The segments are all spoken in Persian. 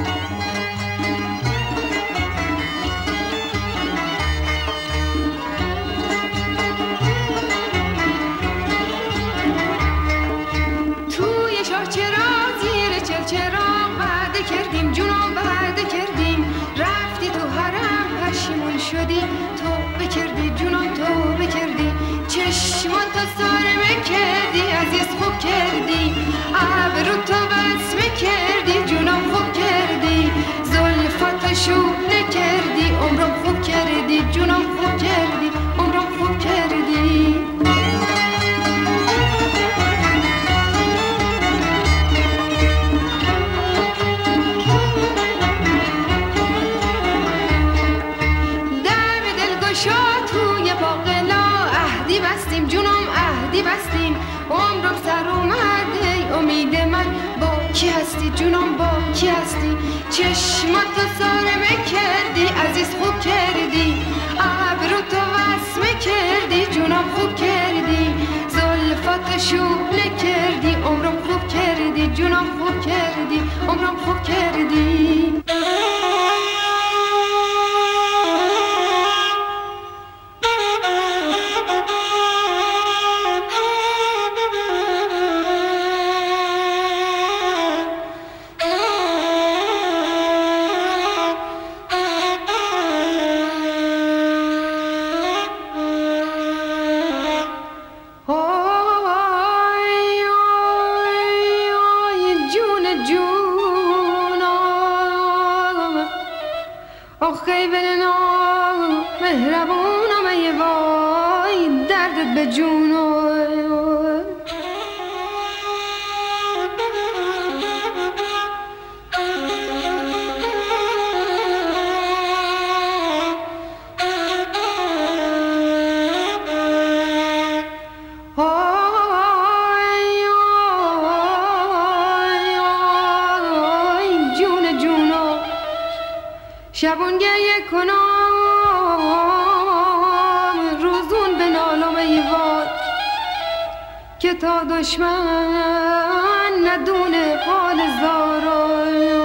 شدی تو بکردی جونم تو بکردی چشمات تو سارمه کردی عزیز خوب کردی ابرو تو وسمه کردی جونم خوب کردی زلفات شونه کردی عمرم خوب کردی جونم خوب کردی عمرم خوب کردی عمرم سر اومده امید من با کی هستی جونم با کی هستی چشمات تو سارمه کردی عزیز خوب کردی ابرو تو وسمه کردی جونم خوب کردی زلفات شونه کردی عمرم خوب کردی جونم خوب کردی عمرم خوب کردی مهربونم ای وای دردت به جونم جون جونم شبون گریه کنم که تا دشمن ندونه حال زارای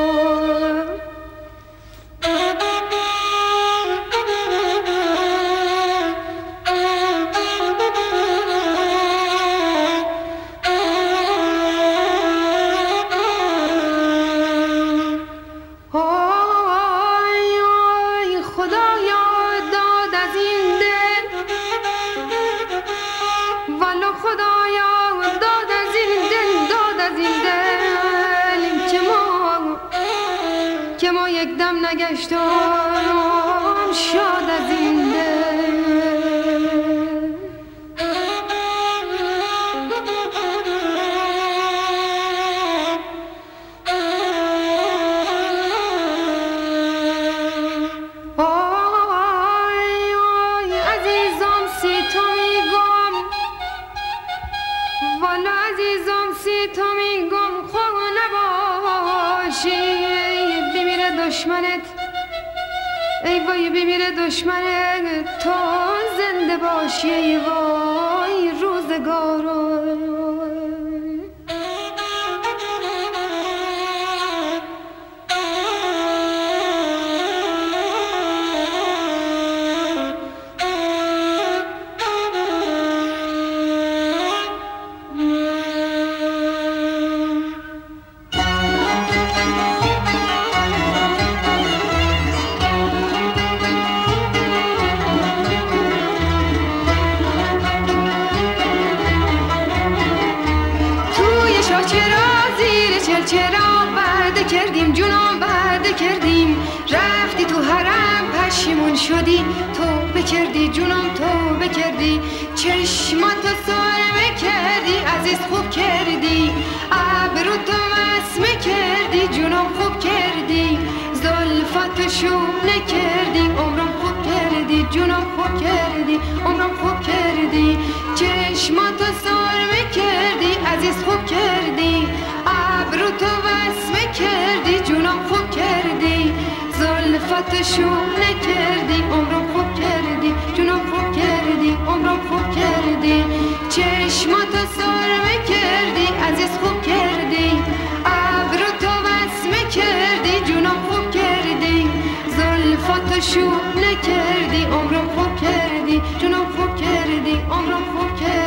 خدایا داد از این دل والا خدایا داد از این دل که ما یک دم نگشتم شاد از این دل عزیزم سی تو میگم والا عزیزم سی تو میگم خواه نباشی بمیره دشمنت ای وای بمیره دشمنت تو زنده باشی ای وای روزگارو کردیم جونم بعد کردیم رفتی تو حرم پشیمون شدی تو بکردی جونم تو بکردی چشمات تو سارمه کردی عزیز خوب کردی ابرو تو وسمه کردی جونم خوب کردی زلفات شونه کردی عمرم خوب کردی جونم خوب کردی عمرم خوب کردی چشمات تو سارمه کردی عزیز خوب کردی ابرو تو وسمه کردی جونم خوب کردی زلفات شونه کردی عمرم خوب کردی جونم خوب کردی عمرم خوب کردی چشمات سارمه کردی عزیز خوب کردی ابرو تو وسمه کردی جونم عمرم خوب کردی عمرم خوب کردی